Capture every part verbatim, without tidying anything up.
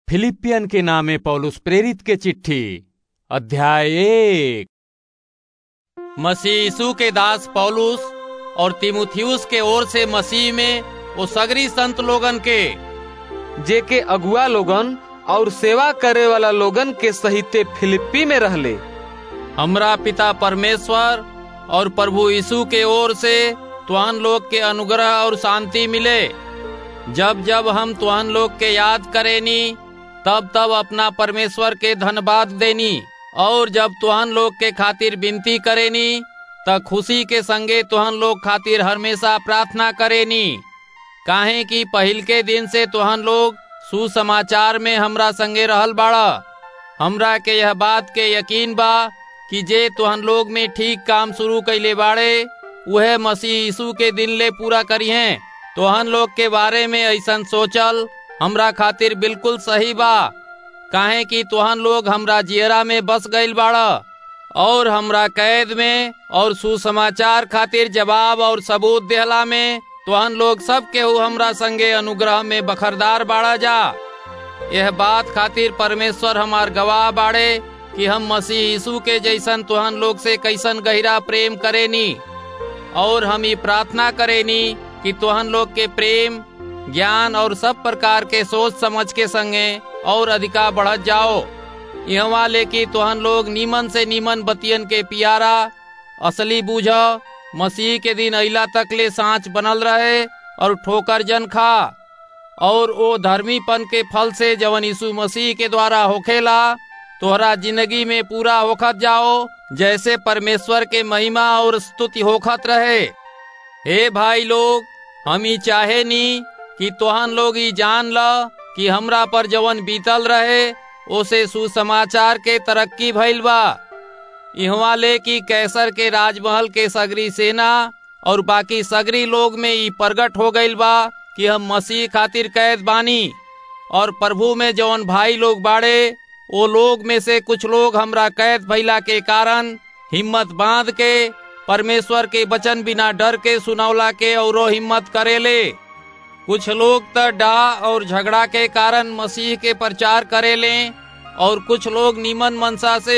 Philippian के नामे पौलुस प्रेरित के चिट्ठी अध्याय एक। मसीह यीशु के दास पौलुस और तीमुथियुस के ओर से मसीह में वो सगरी संत लोगन के जे के अगुआ लोगन और सेवा करे वाला लोगन के सहिते फिलिप्पी में रहले, हमरा पिता परमेश्वर और प्रभु यीशु के ओर से तुहान लोग के अनुग्रह और शांति मिले। जब जब हम तुहान लोग के याद करेनी तब तब अपना परमेश्वर के धन्यवाद देनी, और जब तुहान लोग के खातिर विनती करेनी त खुशी के संगे तुहान लोग खातिर हमेशा प्रार्थना करेनी। काहे कि पहिल के दिन से तुहान लोग सुसमाचार में हमरा संगे रहल बाड़ा। हमरा के यह बात के यकीन बा कि जे तुहान लोग में ठीक काम शुरू कैले बाड़े वह मसीह यीशु के दिन ले पूरा करिहे। तुहान लोग के बारे में ऐसन सोचल हमरा खातिर बिल्कुल सही बा, काहे कि तुहान लोग हमरा जियरा में बस गईल बाड़ा और हमरा कैद में और सुसमाचार खातिर जवाब और सबूत देहला में तुहान लोग सब केहू हमरा संगे अनुग्रह में बखरदार बाड़ा जा। यह बात खातिर परमेश्वर हमार गवाह बाड़े कि हम मसीह यीशु के जैसन तुहान लोग से कैसन गहरा प्रेम करेनी, और हम ये प्रार्थना करेनी कि तुहान लोग के प्रेम ज्ञान और सब प्रकार के सोच समझ के संगे और अधिका बढ़त जाओ। यहाँ लेकि तुहान लोग नीमन से नीमन बतियन के पियारा असली बूझ, मसीह के दिन अइला तक ले सांच बनल रहे और ठोकर जन खा, और ओ धर्मीपन के फल से जवन यीशु मसीह के द्वारा होखेला तोहरा जिंदगी में पूरा होखत जाओ, जैसे परमेश्वर के महिमा और स्तुति होखत रहे। हे भाई लोग, हम ही चाहे नी कि तुहान लोग ही जान ल कि हमरा पर जवन बीतल रहे ओसे सुसमाचार के तरक्की भइल बा। इहवा ले कि कैसर के राजमहल के सगरी सेना और बाकी सगरी लोग में ई प्रगट हो गईल बा कि हम मसीह खातिर कैद बानी, और प्रभु में जवन भाई लोग बाड़े वो लोग में से कुछ लोग हमरा कैद भइला के कारण हिम्मत बांध के परमेश्वर के वचन बिना डर के सुनौला के औरो हिम्मत करेले। कुछ लोग त डाह और झगड़ा के कारण मसीह के प्रचार करेले, और कुछ लोग नीमन मनसा से।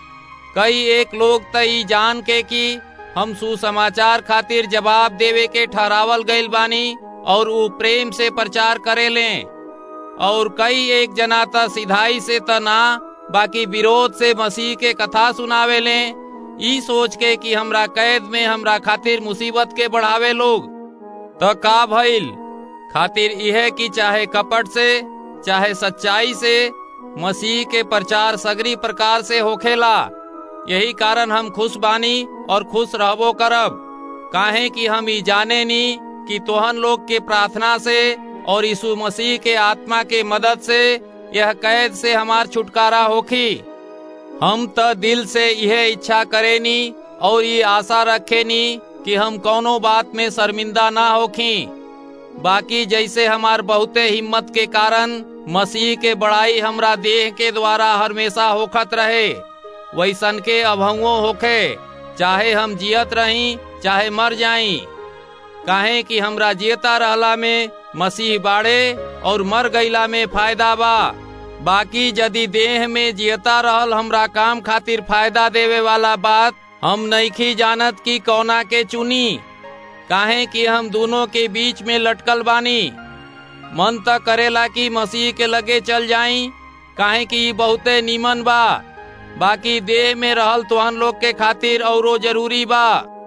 कई एक लोग त ई जान के कि हम सुसमाचार खातिर जवाब देवे के ठहरावल गईल बानी और वो प्रेम से प्रचार करेले, और कई एक जना त सिधाई से त ना बाकी विरोध से मसीह के कथा सुनावेले, ई सोच के कि हमरा कैद में हमरा खातिर मुसीबत के बढ़ावे लोग। तो का भइल? खातिर यह कि चाहे कपट से चाहे सच्चाई से मसीह के प्रचार सगरी प्रकार से होखेला। यही कारण हम खुश बानी और खुश रहबो करब, काहे कि हम ई जाने नी कि तोहन लोग के प्रार्थना से और यीशु मसीह के आत्मा के मदद से यह कैद से हमार छुटकारा होखी। हम त दिल से यह इच्छा करेनी और ये आशा रखेनी कि हम कोनो बात में शर्मिंदा ना होखी। बाकी जैसे हमार बहुते हिम्मत के कारण मसीह के बड़ाई हमरा देह के द्वारा हमेशा होखत रहे, वैसन के अभंगो होखे, चाहे हम जियत रही चाहे मर जाई। काहे कि हमरा जियता रहला में मसीह बाड़े और मर गईला में फायदा बा। बाकी यदि देह में जियता रहल हमरा काम खातिर फायदा देवे वाला बात हम नइखी जानत कि कौना के चुनी, काहे कि हम दोनों के बीच में लटकल बानी। मन त करेला कि मसीह के लगे चल जाई, काहे कि बहुते नीमन बा। बाकी देह में रहल तुहान लोग के खातिर औरो जरूरी बा,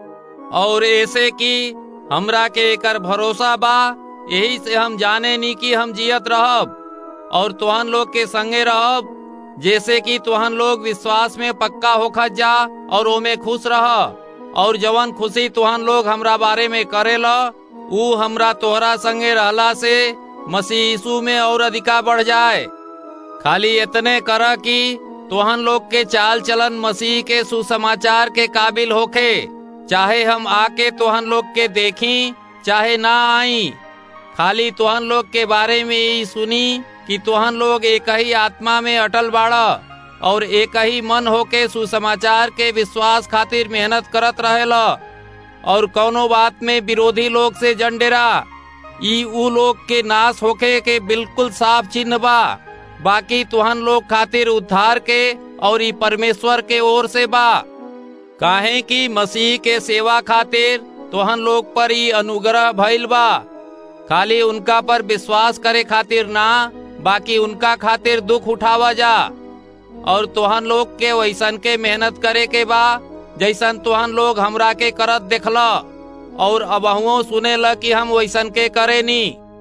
और ऐसे कि हमरा के एकर भरोसा बा। यही से हम जाने नी कि हम जियत रहब और तुहान लोग के संगे रहब, जैसे कि तुहान लोग विश्वास में पक्का होखत जा और ओमे खुश रह, और जवन खुशी तुहान लोग हमरा बारे में करेला ऊ हमरा तोहरा संगे रहला से मसीह यीशु में और अधिका बढ़ जाए। खाली इतने कर कि तुहान लोग के चाल चलन मसीह के सुसमाचार के काबिल होखे, चाहे हम आके तुहान लोग के देखी चाहे ना आई। खाली तुहान लोग के बारे में यही सुनी कि तुहान लोग एक ही आत्मा में अटल बाड़ा और एक ही मन होके सुसमाचार के विश्वास खातिर मेहनत करत रहेला, और कौनो बात में विरोधी लोग से जन डेरा। ई ऊ लोग के नाश होके के बिल्कुल साफ चिन्ह बा। बाकी तुहन लोग खातिर उद्धार के और ई परमेश्वर के ओर से बा। काहे कि मसीह के सेवा खातिर तुहन लोग पर ई अनुग्रह भइल बा, खाली उनका पर विश्वास करे खातिर ना, बाकी उनका खातिर दुख उठावा जा। और तुहन लोग के वैसन के मेहनत करे के बा जैसन तुहन लोग हमरा के करत देखला, और अबहुओ सुने ल कि हम वैसन के करे नी।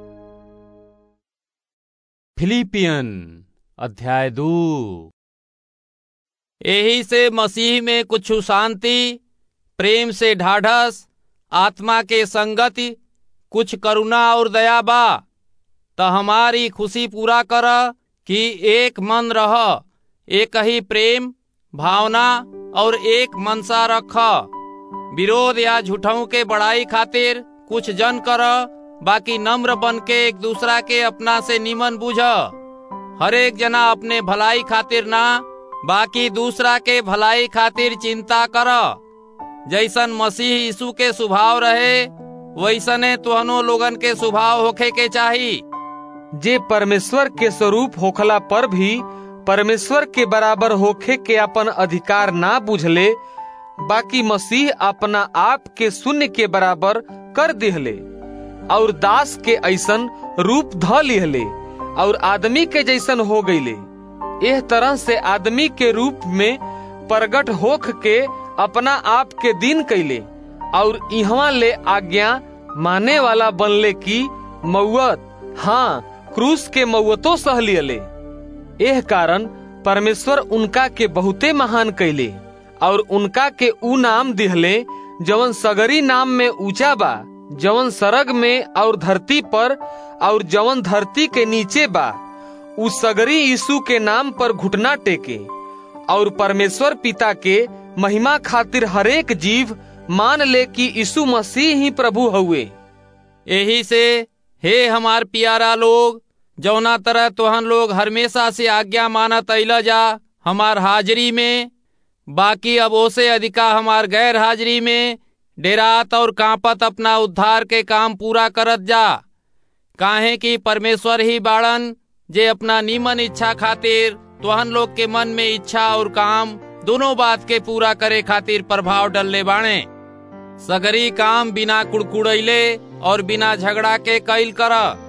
फिलिपियन अध्याय दो। यही से मसीह में कुछ शांति, प्रेम से ढाढ़स, आत्मा के संगति, कुछ करुणा और दया बा। त हमारी खुशी पूरा कर कि एक मन रह, एक ही प्रेम भावना और एक मनसा रख। विरोध या झूठों के बड़ाई खातिर कुछ जन कर, बाकी नम्र बन के एक दूसरा के अपना से निमन बुझ। हर एक जना अपने भलाई खातिर ना, बाकी दूसरा के भलाई खातिर चिंता कर। जैसन मसीह यीशु के स्वभाव रहे वैसने तुहनो लोगन के स्वभाव होखे के चाही। जे परमेश्वर के स्वरूप होखला पर भी परमेश्वर के बराबर होखे के अपन अधिकार ना बुझले, बाकी मसीह अपना आप के शून्य के बराबर कर दिहले और दास के ऐसन रूप ध लिहले और आदमी के जैसन हो गईले। एह तरह से आदमी के रूप में प्रगट होख के अपना आप के दिन कैले और इहवा ले आज्ञा माने वाला बनले की मौत, हाँ क्रूस के मौतो सह लियले। एह कारण परमेश्वर उनका के बहुते महान कैले और उनका के ऊ नाम दिहले जवन सगरी नाम में ऊंचा बा, जवन सरग में और धरती पर और जवन धरती के नीचे बा, ऊ सगरी यीशु के नाम पर घुटना टेके और परमेश्वर पिता के महिमा खातिर हरेक जीव मान ले कि यीशु मसीह ही प्रभु हुए। यही से हे हमार प्यारा लोग, जौना तरह तुहन लोग हमेशा से आज्ञा मानत अइला जा हमार हाजिरी में, बाकी अब ओसे अधिका हमार गैर हाजिरी में डेरात और कांपत अपना उद्धार के काम पूरा करत जा। काहे कि परमेश्वर ही बाड़न जे अपना नीमन इच्छा खातिर तुहन लोग के मन में इच्छा और काम दोनों बात के पूरा करे खातिर प्रभाव डलले बाणे। सगरी काम बिना कुड़कुड़ैले और बिना झगड़ा के कैल कर,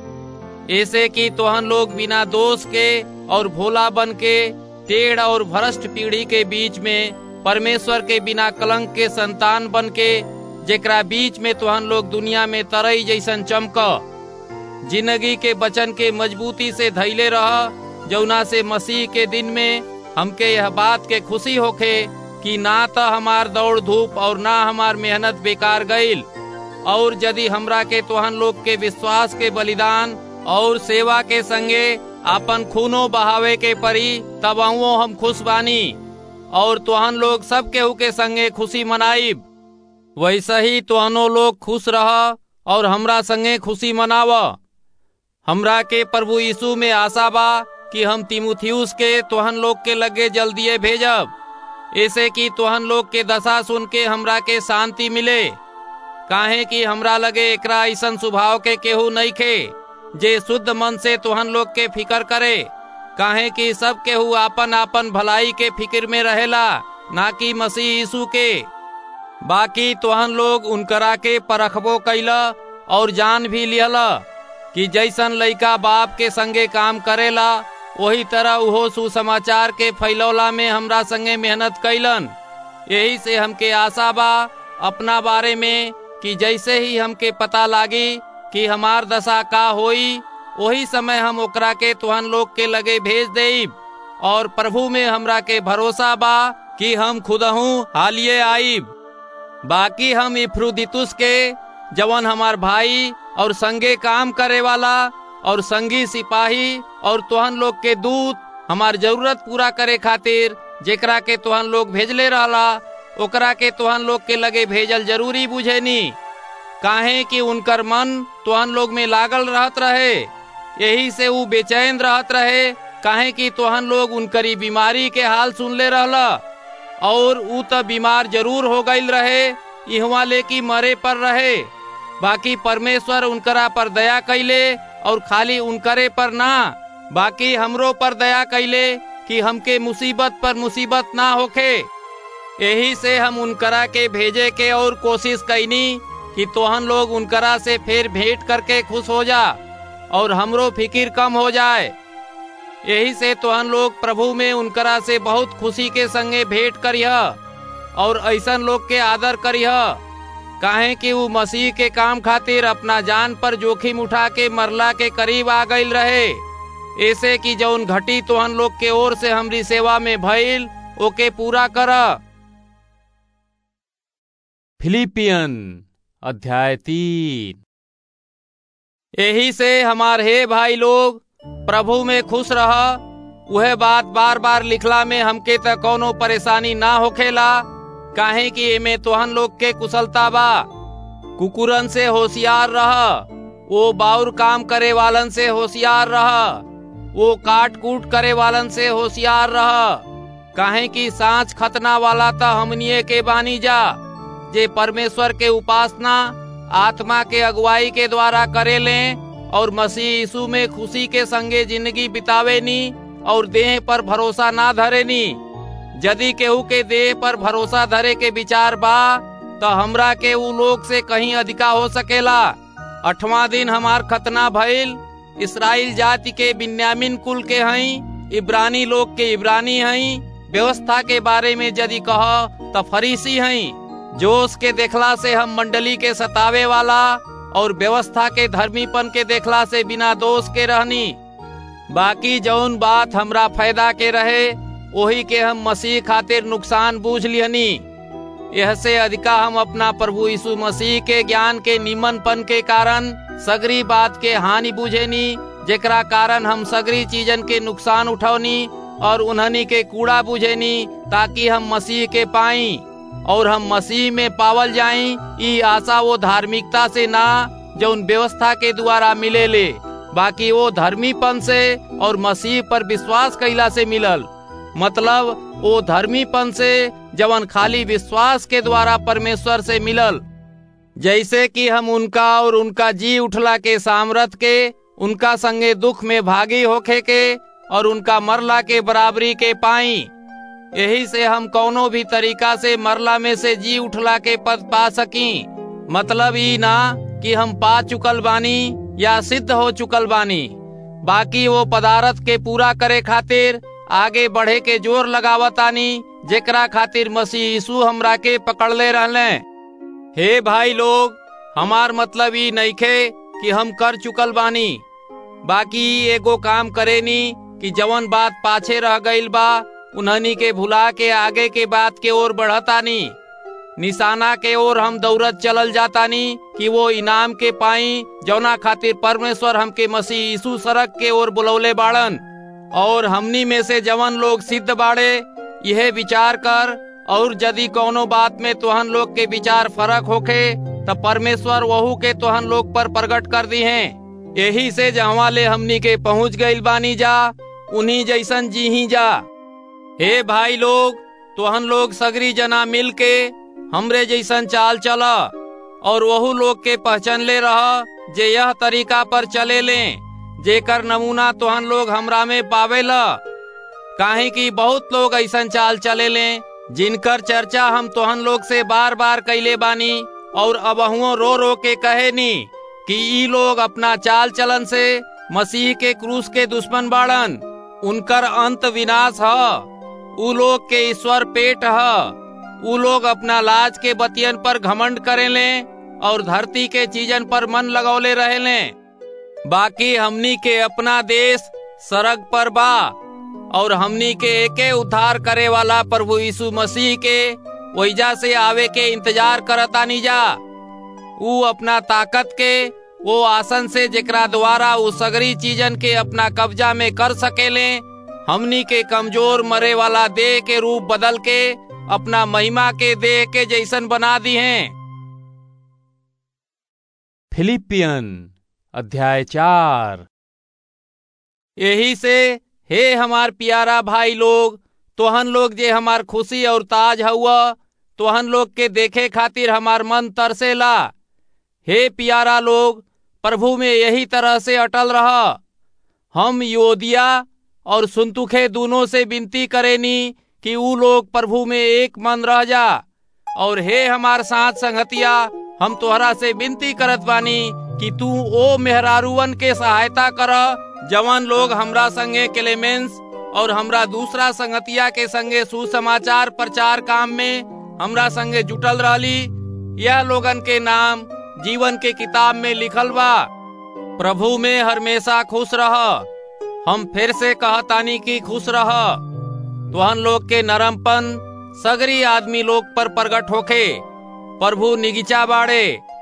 ऐसे कि तुहन लोग बिना दोष के और भोला बन के टेढ़ और भ्रष्ट पीढ़ी के बीच में परमेश्वर के बिना कलंक के संतान बन के, जेकरा बीच में तुहन लोग दुनिया में तरई जैसन चमक। जिंदगी के वचन के मजबूती से धैले रह, जौना से मसीह के दिन में हमके यह बात के खुशी होखे कि ना तो हमार दौड़ धूप और ना हमार मेहनत बेकार गईल। और यदि हमरा के तुहन लोग के विश्वास के बलिदान और सेवा के संगे आपन खूनो बहावे के परी, तब हम खुश बानी और तुहन लोग सब केहू के संगे खुशी मनाइब। वैसा ही तुहनो लोग खुश रह और हमरा संगे खुशी मनाव। हमरा के प्रभु यीशु में आशा बा कि हम तीमुथियुस के तुहन लोग के लगे जल्दिए भेजब, ऐसे कि तुहन लोग के दशा सुन के हमरा के शांति मिले। काहे कि हमरा लगे एकरा ऐसन स्वभाव के केहू नहीं खे जे शुद्ध मन से तुहन लोग के फिकर करे। काहे कि सब केहू आपन आपन भलाई के फिक्र में रहेला, ना कि मसीह यीशु के। बाकी तुहन लोग उनकरा के परखबो कैला और जान भी लिहला कि जैसन लइका बाप के संगे काम करेला, वही तरह उहो सुसमाचार के फैलौला में हमरा संगे मेहनत कैलन। यही से हमके आशा बा अपना बारे में कि जैसे ही हमके पता लागी कि हमार दशा का होई, वही समय हम ओकरा के तुहन लोग के लगे भेज देब। और प्रभु में हमरा के भरोसा बा कि हम खुदहू हालिए आईब। बाकी हम इफ्रुदितुस के, जवन हमार भाई और संगे काम करे वाला और संगी सिपाही और तुहन लोग के दूत, हमार जरूरत पूरा करे खातिर जेकरा के तुहन लोग भेजले रहला, ओकरा के तुहन लोग के लगे भेजल जरूरी बुझेनी। काहे कि उनकर मन तुहन लोग में लागल रहत रहे, यही से वो बेचैन रहत रहे। काहे कि तुहन लोग उनकरी बीमारी के हाल सुनले रहला और ऊ तो बीमार जरूर हो गईल रहे, इहवा ले कि मरे पर रहे। बाकी परमेश्वर उनकरा पर दया कैले और खाली उनकरे पर ना, बाकी हमरो पर दया कैले कि हमके मुसीबत पर मुसीबत ना होखे। यही से हम उनकरा के भेजे के और कोशिश कैनी कि तोहन लोग उनकरा से फिर भेंट करके खुश हो जा और हमरो फिकिर कम हो जाए। यही से तोहन लोग प्रभु में उनकरा से बहुत खुशी के संगे भेंट करिह और ऐसन लोग के आदर करिह, काहे कि वो मसीह के काम खातिर अपना जान पर जोखिम उठा के मरला के करीब आ गईल रहे। ऐसे कि जौन घटी तोहन लोग के ओर से हमरी सेवा में भइल ओके पूरा कर। फिलिपियन अध्याय तीन। यही से हमार हे भाई लोग प्रभु में खुश रह। वह बात बार बार लिखला में हमके त कोनो परेशानी ना होखेला, काहे कि एमे तोहन लोग के कुशलता बा। कुकुरन से होशियार रह, वो बाउर काम करे वालन से होशियार रह, वो काट कूट करे वालन से होशियार रह, काहे कि सांच खतना वाला त हमनिए के बानी जा, जे परमेश्वर के उपासना आत्मा के अगुवाई के द्वारा करे लें और मसीह यीशु में खुशी के संगे जिंदगी बितावे नी और देह पर भरोसा ना धरे नी। यदि केहू के देह पर भरोसा धरे के विचार बा तो हमरा के उ लोग से कहीं अधिका हो सकेला। अठवां दिन हमार खतना भइल। इस्राएल जाति के बिन्यामीन कुल के हई, इब्रानी लोग के इब्रानी हई। व्यवस्था के बारे में यदि कह तो फरीसी हई। जोश के देखला से हम मंडली के सतावे वाला और व्यवस्था के धर्मीपन के देखला से बिना दोष के रहनी। बाकी जौन बात हमरा फायदा के रहे वही के हम मसीह खातिर नुकसान बूझ लिहनी। यह से अधिका हम अपना प्रभु यीशु मसीह के ज्ञान के निमनपन के कारण सगरी बात के हानि बूझेनी, जेकरा कारण हम सगरी चीजन के नुकसान उठौनी और उन्हनी के कूड़ा बूझेनी, ताकि हम मसीह के पाई और हम मसीह में पावल जाई। ई आशा वो धार्मिकता से ना जौन व्यवस्था के द्वारा मिले ले, बाकी वो धर्मीपन से और मसीह पर विश्वास कैला से मिलल। मतलब वो धर्मीपन से जवन खाली विश्वास के द्वारा परमेश्वर से मिलल। जैसे कि हम उनका और उनका जी उठला के सामर्थ के उनका संगे दुख में भागी होखे के और उनका मरला के बराबरी के पाई। यही से हम कौनो भी तरीका से मरला में से जी उठला के पद पा सकी। मतलब ई ना कि हम पा चुकल बानी या सिद्ध हो चुकल बानी, बाकी वो पदार्थ के पूरा करे खातिर आगे बढ़े के जोर लगावतानी, जेकरा खातिर मसीह यीशु हमरा के पकड़ले रहले। हे भाई लोग, हमार मतलब ई नइखे कि हम कर चुकल बानी, बाकी एगो काम करेनी कि जवन बात पाछे रह गईल बा उन्हनी के भुला के आगे के बात के ओर बढ़तानी। निशाना के ओर हम दौड़त चलल जातानी कि वो इनाम के पाई जौना खातिर परमेश्वर हमके मसीह यीशु सड़क के ओर बुलौले बाड़न। और हमनी में से जवन लोग सिद्ध बाड़े यह विचार कर, और यदि कोनो बात में तोहन लोग के विचार फर्क होखे तो परमेश्वर वहू के तोहन लोग पर प्रकट कर दी है। यही से जहाँ ले हमनी के पहुँच गईल बानी जा उन्हीं जैसन जी ही जा। हे भाई लोग, तोहन लोग सगरी जना मिल के हमरे जैसन चाल चला और वहू लोग के पहचान ले रहा जे यह तरीका पर चले लें, जेकर नमूना तोहन लोग हमरा में पावेला। काहे कि बहुत लोग ऐसन चाल चले लें जिनकर चर्चा हम तोहन लोग से बार बार कैले बानी और अबहुओ रो रो के कहे नी कि ई लोग अपना चाल चलन से मसीह के क्रूस के दुश्मन बाड़न। उनकर अंत विनाश है। उ लोग के ईश्वर पेट है। उ लोग अपना लाज के बतियन पर घमंड करे ले और धरती के चीजन पर मन लगौले रहे ले। बाकी हमनी के अपना देश सरग पर बा और हमनी के एके उद्धार करे वाला प्रभु यीशु मसीह के वहीजा से आवे के इंतजार करतानी जा। उ अपना ताकत के वो आसन से जेकरा द्वारा उ सगरी चीजन के अपना कब्जा में कर सकेले हमनी के कमजोर मरे वाला देह के रूप बदल के अपना महिमा के देह के जैसन बना दी हैं। फिलिपियन अध्याय चार। यही से हे हमार प्यारा भाई लोग, तोहन लोग जे हमार खुशी और ताज हुआ, तोहन लोग के देखे खातिर हमार मन तरसेला। हे प्यारा लोग, प्रभु में यही तरह से अटल रहा। हम योदिया और सुन्तुखे दोनों से विनती करेनी कि ऊ लोग प्रभु में एक मन रह जा। और हे हमार साथ संगतिया, हम तोहरा से विनती करत बानी कि तू ओ मेहरारूवन के सहायता कर जवन लोग हमरा संगे क्लेमेंस और हमरा दूसरा संगतिया के संगे सुसमाचार प्रचार काम में हमरा संगे जुटल रहली। यह लोगन के नाम जीवन के किताब में लिखल बा। प्रभु में हमेशा खुश रह। हम फिर से कहतानी कि खुश रह। तुहन लोग के नरमपन सगरी आदमी लोग पर प्रगट होखे। प्रभु निगिचा बाड़े।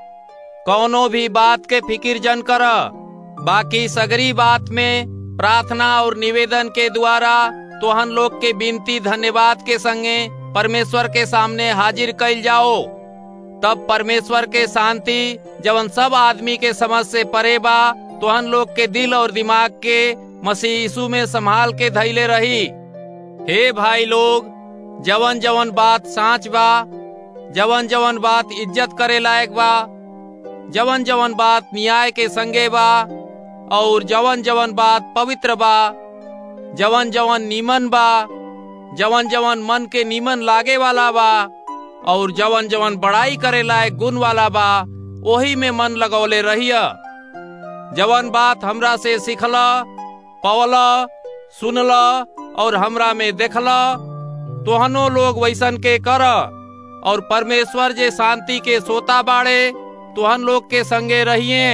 कौनो भी बात के फिकिर जन कर, बाकी सगरी बात में प्रार्थना और निवेदन के द्वारा तुहन लोग के विनती धन्यवाद के संगे परमेश्वर के सामने हाजिर कइल जाओ। तब परमेश्वर के शांति जवन सब आदमी के समझ से परे बा तुहन लोग के दिल और दिमाग के मसीह यीशु में संभाल के धैले रही। हे भाई लोग, जवन जवन बात साँच बा, जवन जवन बात इज्जत करे लायक बा, जवन जवन बात न्याय के संगे बा, और जवन जवन बात पवित्र बा, जवन जवन नीमन बा, जवन जवन मन के नीमन लागे वाला बा, और जवन जवन बड़ाई करे लायक गुण वाला बा, ओही में मन लगौले रहिया। जवन बात हमरा से सीखला, पवला, सुनला और हमरा में देखला, तोहनो लोग वैसन के कर। और परमेश्वर जे शांति के सोता बाड़े तुहन लोग के संगे रहिए।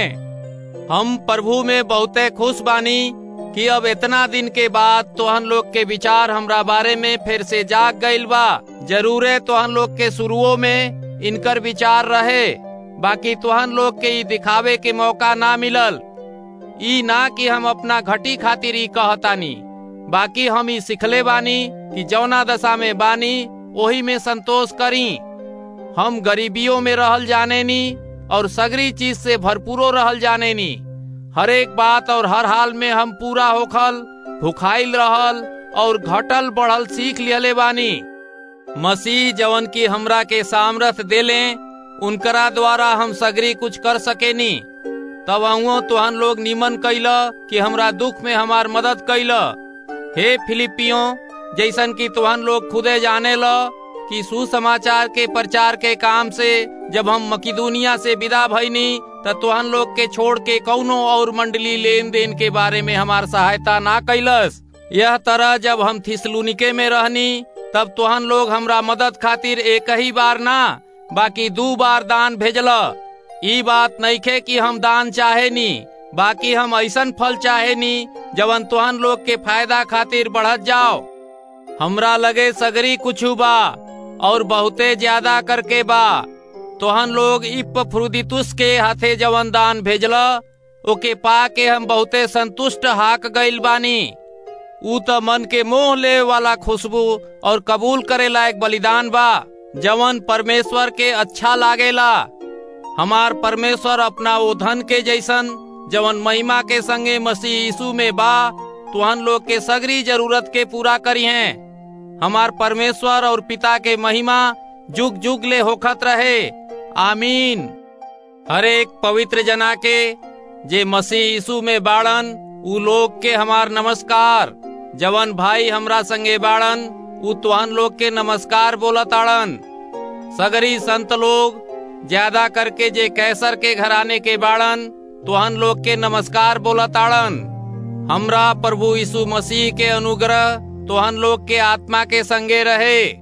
हम प्रभु में बहुते खुश बानी कि अब इतना दिन के बाद तुहन लोग के विचार हमरा बारे में फिर से जाग गइल बा। जरूरे तुहन लोग के शुरुओं में इनकर विचार रहे, बाकी तुहन लोग के ई दिखावे के मौका ना मिलल। ई ना कि हम अपना घटी खातिर ई कहतानी, बाकी हम ई सिखले बानी कि जौना दशा में बानी ओही में संतोष करी। हम गरीबियों में रहल जाने नी और सगरी चीज से भरपूरो रहल जाने नी। हर एक बात और हर हाल में हम पूरा होखल, भुखाइल रहल और घटल बढ़ल सीख लिहले बानी। मसीह जवन की हमरा के सामर्थ देले, उनकरा द्वारा हम सगरी कुछ कर सकेनी। तब अहुओ तुहन लोग निमन कैला कि हमरा दुख में हमार मदद कैला। हे फिलिपियों, जैसन कि तुहन लोग खुदे जाने ला कि सुसमाचार के प्रचार के काम से जब हम मकिदुनिया से विदा भईनी त तुहन लोग के छोड़ के कौनो और मंडली लेन देन के बारे में हमार सहायता ना कैलस। यह तरह जब हम थिस्सलुनीके में रहनी तब तुहन लोग हमरा मदद खातिर एक ही बार ना बाकी दो बार दान भेजला। ई बात नइखे कि हम दान चाहे नी, बाकी हम ऐसन फल चाहे नी जवन तुहन लोग के फायदा खातिर बढ़त जाओ। हमरा लगे सगरी कुछु बा और बहुते ज्यादा करके बा। तोहन लोग इपफ्रुदीतुस के हाथे जवन दान भेजला ओके पा के हम बहुते संतुष्ट हाक गइल बानी। ऊ त मन के मोह ले वाला खुशबू और कबूल करे लायक बलिदान बा जवन परमेश्वर के अच्छा लागेला। हमार परमेश्वर अपना वो धन के जैसन जवन महिमा के संगे मसीह यीशु में बा तुहन लोग के सगरी जरूरत के पूरा करी हैं। हमार परमेश्वर और पिता के महिमा जुग जुग ले होखत रहे। आमीन। हर एक पवित्र जना के जे मसीह यीशु में बाड़न ऊ लोग के हमार नमस्कार। जवन भाई हमरा संगे बाड़न ऊ तुहन लोग के नमस्कार बोलताड़न। सगरी संत लोग ज्यादा करके जे कैसर के घराने के बाड़न तुहन लोग के नमस्कार बोलताड़न। हमरा प्रभु यीशु मसीह के अनुग्रह तुहन लोग के आत्मा के संगे रहे।